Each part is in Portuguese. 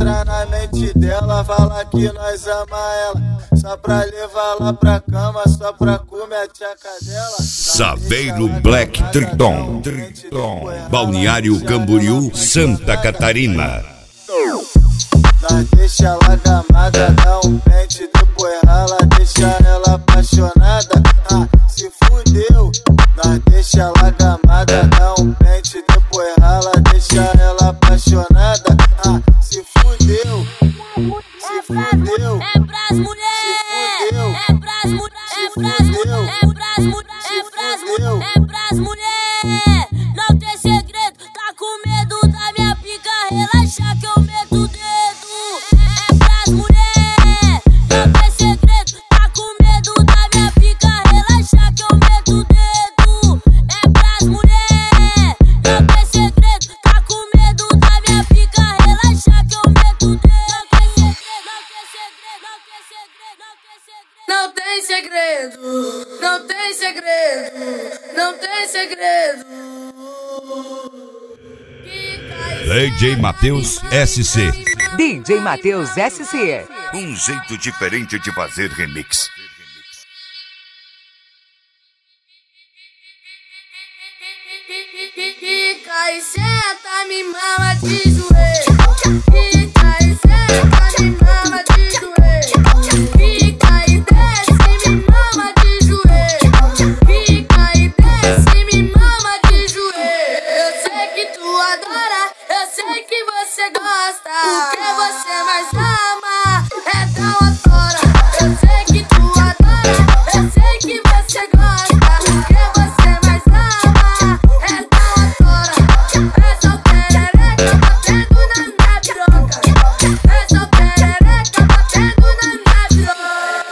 entra na mente dela, fala que nós ama ela, só pra levar lá pra cama, só pra comer a tchaca dela. Saveiro Black Triton, Balneário Camboriú, Santa Catarina. Nós deixa ela gamada, dá um pente, depois rala, deixa ela apaixonada. Se fudeu. Nós deixa ela gamada, dá um pente, depois rala, deixa ela apaixonada. Se fudeu. Se fudeu. É pras mulheres. É pras mulheres. É pras mulheres. É pras mulheres. É pras mulheres. É pras mulheres. Não tem segredo, tá com medo da minha pica, relaxa que eu meto o dedo. Não tem segredo, não tem segredo, não tem segredo. DJ Matheus SC. DJ Matheus SC. Um jeito diferente de fazer remix. Fica e senta, me mama de joelho. Fica e senta, me mama de joelho. Fica e desce, me mama de joelho. Fica e desce, me mama de joelho. Eu sei que tu adora, eu sei que você gosta. O que você mais ama é dar uma tora. Eu sei que tu adora, eu sei que você gosta. O que você mais ama é dar uma tora. É só perereca batendo na minha piroca. É só perereca batendo na minha piroca.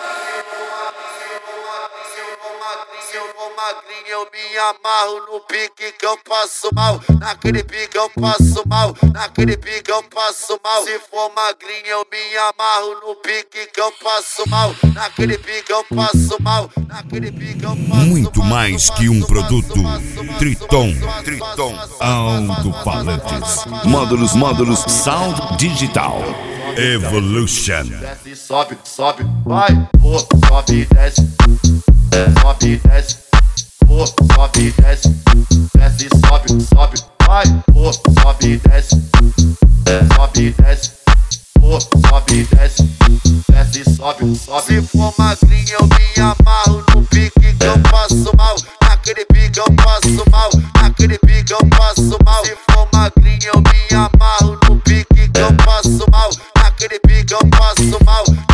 Se eu for magrinho, eu me amarro no pique que eu passo mal. Naquele pique eu passo mal. Naquele pique eu passo mal. Se for magrinho, eu me amarro no pique que eu passo mal. Naquele pique eu passo mal. Naquele pique eu passo mal. Muito mais que um produto. Triton, alto-falantes. Módulos, sound digital. Evolution. Desce, sobe, sobe, vai, pô, sobe, desce. Sobe, desce, pô, sobe, desce. Desce, sobe, sobe, vai, pô, sobe, desce. Sobe, desce, pô, sobe, desce. Desce, sobe, sobe. Se for magrinho, eu me amarro no pique que eu passo mal. Naquele pique eu passo mal. Naquele pique eu passo mal. Se for magrinho, eu me amarro no pique que eu passo mal. Naquele pique eu passo mal.